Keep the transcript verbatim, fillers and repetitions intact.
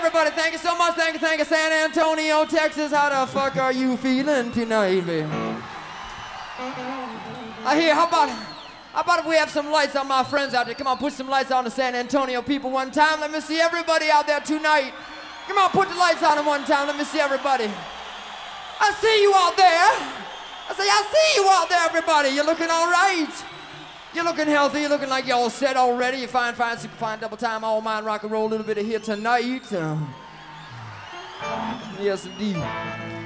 everybody. Thank you so much. Thank you, thank you. San Antonio, Texas. How the fuck are you feeling tonight, baby? I hear, how about, how about if we have some lights on my friends out there? Come on, put some lights on the San Antonio people one time. Let me see everybody out there tonight. Come on, put the lights on them one time. Let me see everybody. I see you out there. I say, I see you out there, everybody. You're looking all right. You're looking healthy. You're looking like you're all set already. You're fine, fine, super fine, double time, all mine, rock and roll, a little bit of here tonight. Uh, yes, indeed.